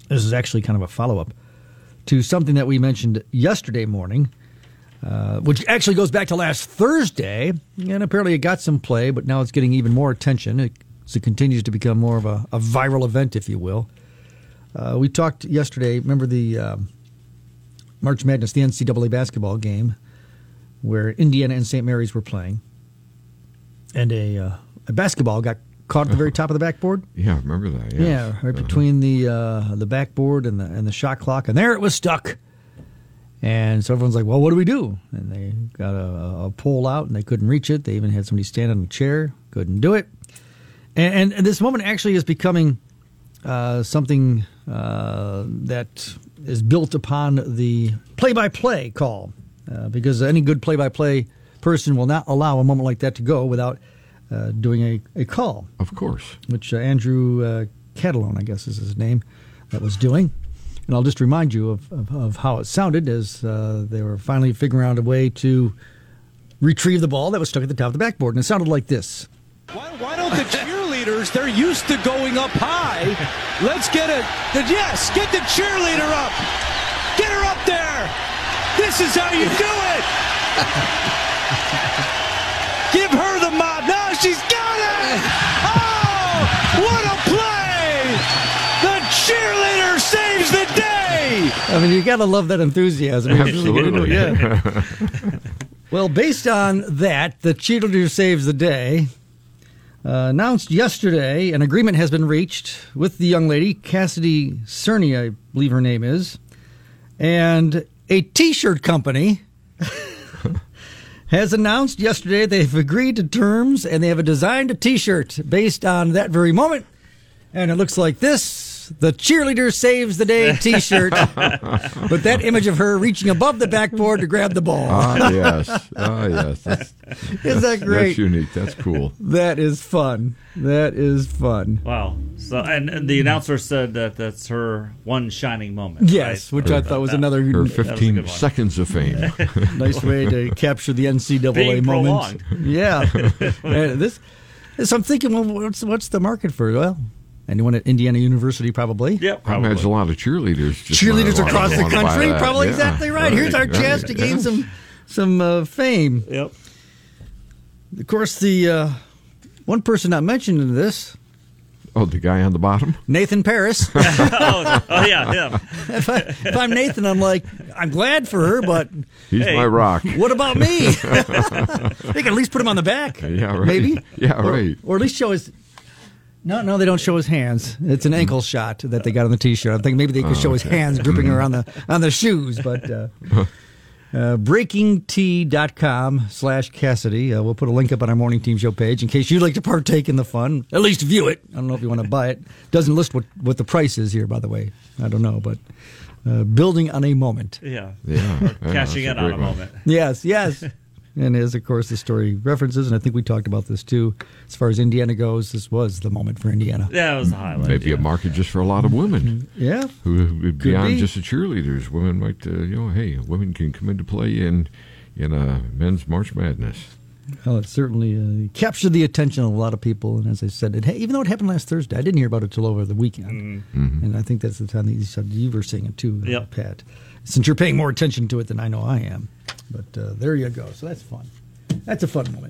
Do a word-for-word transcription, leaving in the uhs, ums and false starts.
This is actually kind of a follow-up to something that we mentioned yesterday morning, uh, which actually goes back to last Thursday, and apparently it got some play, but now it's getting even more attention. It, it continues to become more of a, a viral event, if you will. Uh, we talked yesterday, remember the um, March Madness, the N C double A basketball game, where Indiana and Saint Mary's were playing, and a, uh, a basketball got caught at the very top of the backboard. Yeah, I remember that. Yes. Yeah, right uh-huh. between the uh, the backboard and the and the shot clock, and there it was stuck. And so everyone's like, "Well, what do we do?" And they got a, a pole out, and they couldn't reach it. They even had somebody stand on a chair, couldn't do it. And, and, and this moment actually is becoming uh, something uh, that is built upon the play-by-play call, uh, because any good play-by-play person will not allow a moment like that to go without uh, doing a, a call. Of course. Which uh, Andrew uh, Catalone, I guess is his name, that was doing. And I'll just remind you of, of, of how it sounded as uh, they were finally figuring out a way to retrieve the ball that was stuck at the top of the backboard. And it sounded like this. Why, why don't the cheerleaders, they're used to going up high. Let's get it. Yes, get the cheerleader up. Get her up there. This is how you do it. Give her the mob. Now she's got it. Oh, what a play. The cheerleader saves the day. I mean, you got to love that enthusiasm. Absolutely. Yeah. Well, based on that, the cheerleader saves the day. Uh, announced yesterday, an agreement has been reached with the young lady, Cassidy Cerny, I believe her name is, and a T-shirt company has announced yesterday they've agreed to terms and they have designed a T-shirt based on that very moment, and it looks like this. The cheerleader saves the day T-shirt with that image of her reaching above the backboard to grab the ball. Ah, yes. Ah, yes. That's, Is that great? That's unique. That's cool. That is fun. That is fun. Wow. So, and, and the announcer said that that's her one shining moment. Yes, right? which I thought was that, another her fifteen seconds of fame. Nice way to capture the N C double A Being moment. prolonged. Yeah. And this, so I'm thinking, well, what's what's the market for? Well, anyone at Indiana University probably. Yep, I probably. imagine a lot of cheerleaders. Just Cheerleaders wanna, across wanna, the wanna country, probably yeah. exactly right. right. Here's our right. chance to gain yeah. some some uh, fame. Yep. Of course, the uh, one person not mentioned in this, Oh, the guy on the bottom? Nathan Paris. oh, oh, yeah, yeah. if, I, if I'm Nathan, I'm like, I'm glad for her, but He's Hey. my rock. what about me? They can at least put him on the back. Yeah, right. Maybe. Yeah, or, right. Or at least show his. No, no, they don't show his hands. It's an ankle shot that they got on the T-shirt. I think maybe they could show his hands gripping around the on the shoes. But uh, uh, breaking t dot com slash Cassidy. Uh, we'll put a link up on our Morning Team Show page in case you'd like to partake in the fun. At least view it. I don't know if you want to buy it. Doesn't list what, what the price is here, by the way. I don't know, but uh, building on a moment. Yeah. Yeah. Or cashing Yeah, in that's a on a great one. moment. Yes, yes. And as, of course, the story references, and I think we talked about this too, as far as Indiana goes, this was the moment for Indiana. Yeah, it was the highlight. Maybe yeah. a market just for a lot of women. Yeah. Who, who beyond be. just the cheerleaders, women might, uh, you know, hey, women can come into play in in a men's March Madness. Well, it certainly uh, captured the attention of a lot of people, and as I said, it, even though it happened last Thursday, I didn't hear about it till over the weekend, Mm-hmm. and I think that's the time that you said you were seeing it too, uh, Yep. Pat. Since you're paying more attention to it than I know I am, but uh, there you go. So that's fun. That's a fun moment.